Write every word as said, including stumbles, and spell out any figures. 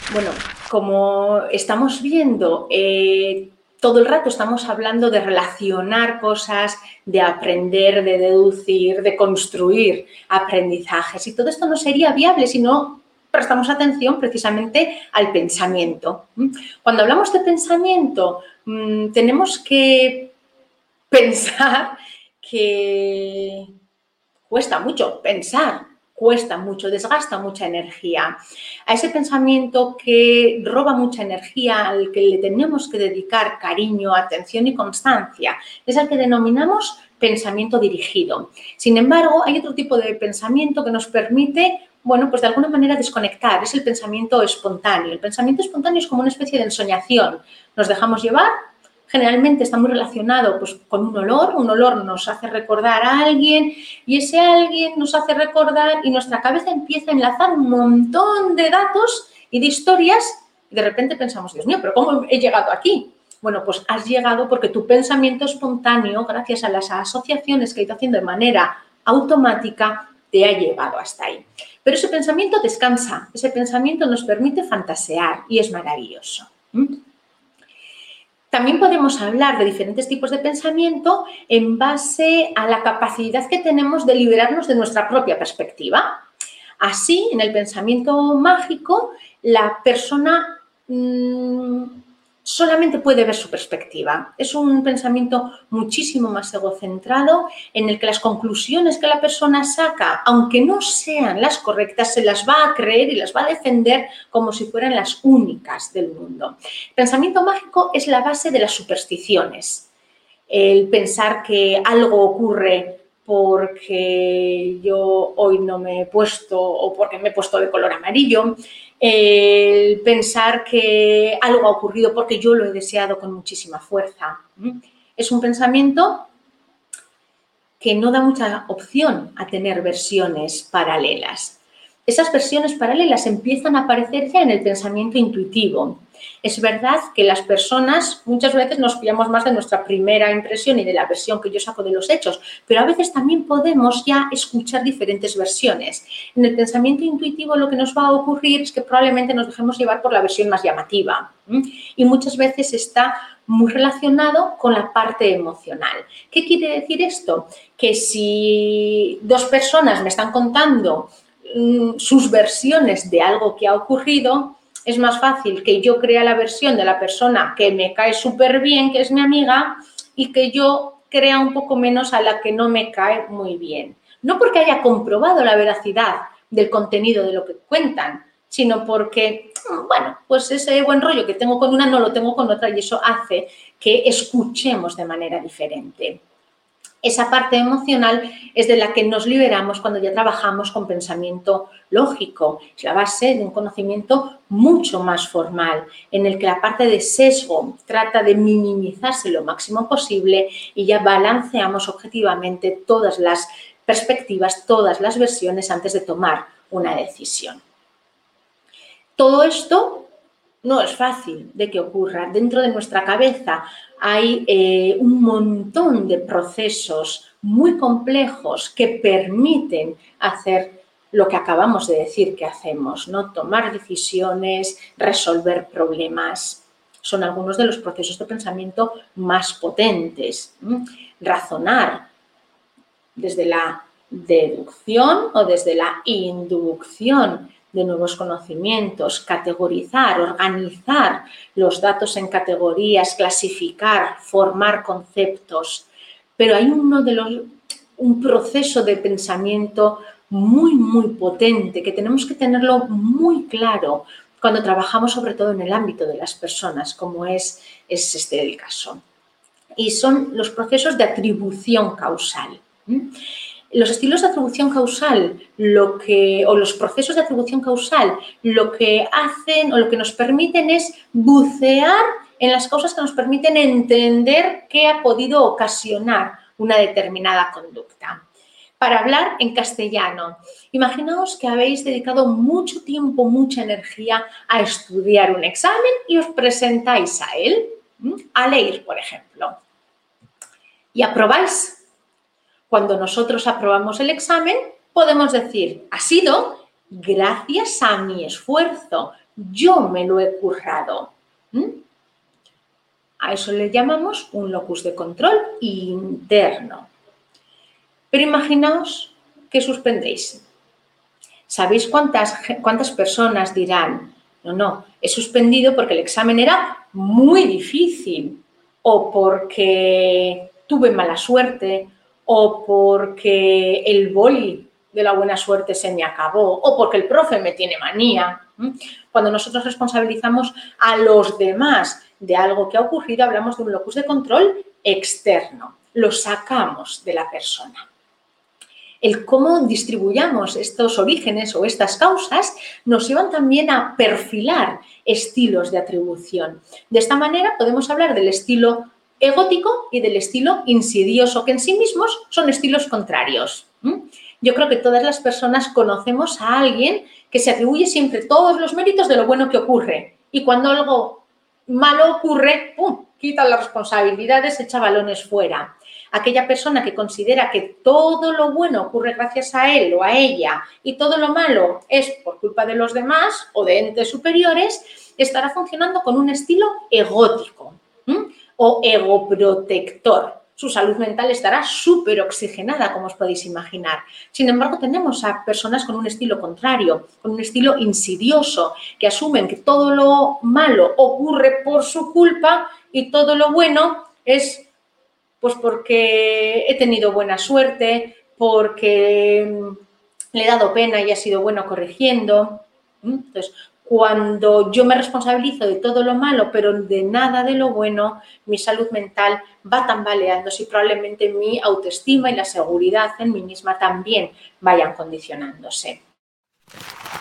Bueno, como estamos viendo, eh, todo el rato estamos hablando de relacionar cosas, de aprender, de deducir, de construir aprendizajes. Y todo esto no sería viable si no prestamos atención precisamente al pensamiento. Cuando hablamos de pensamiento, tenemos que pensar que cuesta mucho pensar, cuesta mucho, desgasta mucha energía. A ese pensamiento que roba mucha energía, al que le tenemos que dedicar cariño, atención y constancia, es al que denominamos pensamiento dirigido. Sin embargo, hay otro tipo de pensamiento que nos permite, bueno, pues de alguna manera desconectar, es el pensamiento espontáneo. El pensamiento espontáneo es como una especie de ensoñación. Nos dejamos llevar. Generalmente está muy relacionado pues, con un olor, un olor nos hace recordar a alguien y ese alguien nos hace recordar y nuestra cabeza empieza a enlazar un montón de datos y de historias y de repente pensamos, Dios mío, ¿pero cómo he llegado aquí? Bueno, pues has llegado porque tu pensamiento espontáneo, gracias a las asociaciones que he ido haciendo de manera automática, te ha llevado hasta ahí. Pero ese pensamiento descansa, ese pensamiento nos permite fantasear y es maravilloso. ¿Mm? También podemos hablar de diferentes tipos de pensamiento en base a la capacidad que tenemos de liberarnos de nuestra propia perspectiva. Así, en el pensamiento mágico, la persona mmm, solamente puede ver su perspectiva. Es un pensamiento muchísimo más egocentrado en el que las conclusiones que la persona saca, aunque no sean las correctas, se las va a creer y las va a defender como si fueran las únicas del mundo. El pensamiento mágico es la base de las supersticiones. El pensar que algo ocurre porque yo hoy no me he puesto o porque me he puesto de color amarillo, el pensar que algo ha ocurrido porque yo lo he deseado con muchísima fuerza. Es un pensamiento que no da mucha opción a tener versiones paralelas. Esas versiones paralelas empiezan a aparecer ya en el pensamiento intuitivo. Es verdad que las personas muchas veces nos fiamos más de nuestra primera impresión y de la versión que yo saco de los hechos, pero a veces también podemos ya escuchar diferentes versiones. En el pensamiento intuitivo lo que nos va a ocurrir es que probablemente nos dejemos llevar por la versión más llamativa y muchas veces está muy relacionado con la parte emocional. ¿Qué quiere decir esto? Que si dos personas me están contando mmm, sus versiones de algo que ha ocurrido, es más fácil que yo crea la versión de la persona que me cae súper bien, que es mi amiga, y que yo crea un poco menos a la que no me cae muy bien. No porque haya comprobado la veracidad del contenido de lo que cuentan, sino porque, bueno, pues ese buen rollo que tengo con una no lo tengo con otra y eso hace que escuchemos de manera diferente. Esa parte emocional es de la que nos liberamos cuando ya trabajamos con pensamiento lógico. Es la base de un conocimiento mucho más formal, en el que la parte de sesgo trata de minimizarse lo máximo posible y ya balanceamos objetivamente todas las perspectivas, todas las versiones antes de tomar una decisión. Todo esto no es fácil de que ocurra. Dentro de nuestra cabeza hay eh, un montón de procesos muy complejos que permiten hacer lo que acabamos de decir que hacemos, ¿no? Tomar decisiones, resolver problemas. Son algunos de los procesos de pensamiento más potentes. ¿Mm? Razonar desde la deducción o desde la inducción de nuevos conocimientos, categorizar, organizar los datos en categorías, clasificar, formar conceptos. Pero hay uno de los, un proceso de pensamiento muy, muy potente que tenemos que tenerlo muy claro cuando trabajamos sobre todo en el ámbito de las personas, como es, es este el caso. Y son los procesos de atribución causal. Los estilos de atribución causal, lo que, o los procesos de atribución causal, lo que hacen o lo que nos permiten es bucear en las causas que nos permiten entender qué ha podido ocasionar una determinada conducta. Para hablar en castellano, imaginaos que habéis dedicado mucho tiempo, mucha energía a estudiar un examen y os presentáis a él, a leer, por ejemplo, y aprobáis. Cuando nosotros aprobamos el examen, podemos decir, ha sido gracias a mi esfuerzo. Yo me lo he currado. ¿Mm? A eso le llamamos un locus de control interno. Pero imaginaos que suspendéis. ¿Sabéis cuántas, cuántas personas dirán, no, no, he suspendido porque el examen era muy difícil, o porque tuve mala suerte, o porque el boli de la buena suerte se me acabó, o porque el profe me tiene manía? Cuando nosotros responsabilizamos a los demás de algo que ha ocurrido, hablamos de un locus de control externo. Lo sacamos de la persona. El cómo distribuyamos estos orígenes o estas causas nos llevan también a perfilar estilos de atribución. De esta manera podemos hablar del estilo egótico y del estilo insidioso, que en sí mismos son estilos contrarios. Yo creo que todas las personas conocemos a alguien que se atribuye siempre todos los méritos de lo bueno que ocurre, y cuando algo malo ocurre, ¡pum!, quita las responsabilidades, echa balones fuera. Aquella persona que considera que todo lo bueno ocurre gracias a él o a ella y todo lo malo es por culpa de los demás o de entes superiores, estará funcionando con un estilo egótico, ¿m? o egoprotector. Su salud mental estará súper oxigenada, como os podéis imaginar. Sin embargo, tenemos a personas con un estilo contrario, con un estilo insidioso, que asumen que todo lo malo ocurre por su culpa y todo lo bueno es pues porque he tenido buena suerte, porque le he dado pena y ha sido bueno corrigiendo. Entonces, cuando yo me responsabilizo de todo lo malo, pero de nada de lo bueno, mi salud mental va tambaleándose y probablemente mi autoestima y la seguridad en mí misma también vayan condicionándose.